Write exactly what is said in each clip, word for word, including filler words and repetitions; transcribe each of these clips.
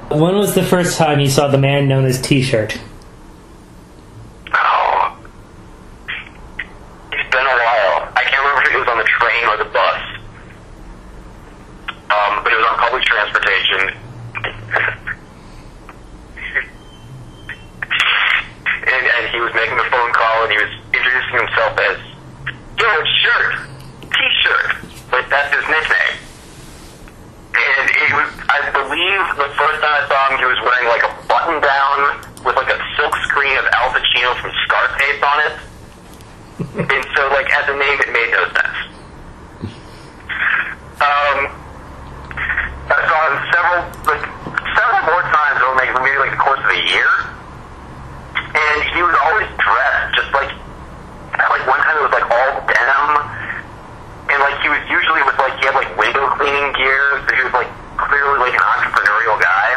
When was the first time you saw the man known as T-shirt? Oh. It's been a while. I can't remember if it was on the train or the bus. Um, but it was on public transportation. and, and he was making a phone call, and he was introducing himself as, yo, it's Shirt. T-shirt. But that's his nickname. And it was, I believe the first time I saw him, he was wearing like a button down with like a silk screen of Al Pacino from Scarface on it. And so, like, as a name, it made no sense. Um, I saw him several, like, several more times over like, maybe like the course of a year. And he was always dressed just like, like one time it was like all denim. And like he was usually with like, he had like window cleaning gear, so he was like clearly like an entrepreneurial guy.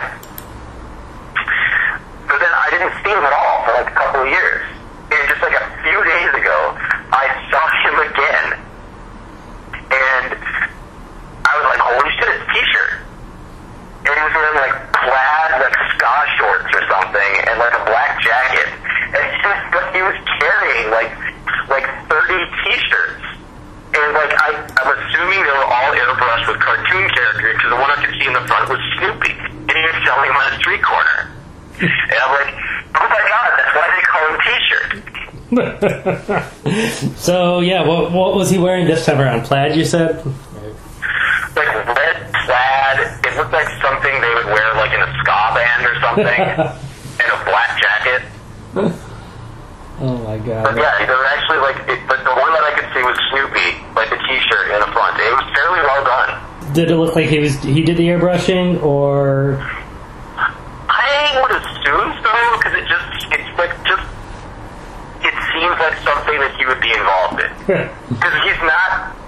But then I didn't see him at all for like a couple of years. And just like a few days ago, I saw him again. And I was like, holy shit, it's T-shirt. And he was wearing like plaid, like ska shorts or something, and like a black jacket. And just, but he was carrying like, like thirty T-shirts. And like, I, I'm assuming they were all airbrushed with cartoon characters, because the one I could see in the front was Snoopy. And he was selling them on a street corner. And I'm like, oh my god, that's why they call him T-shirt. So, yeah, what what was he wearing this time around? Plaid, you said? Like red plaid. It looked like something they would wear like in a ska band or something. And a black jacket. Oh my god. But yeah, they were actually like, it, but the one that I could see was Snoopy, like the T-shirt in the front. It was fairly well done. Did it look like he was he did the airbrushing, or? I would assume so, because it just, it's like just, it seems like something that he would be involved in. Because he's not,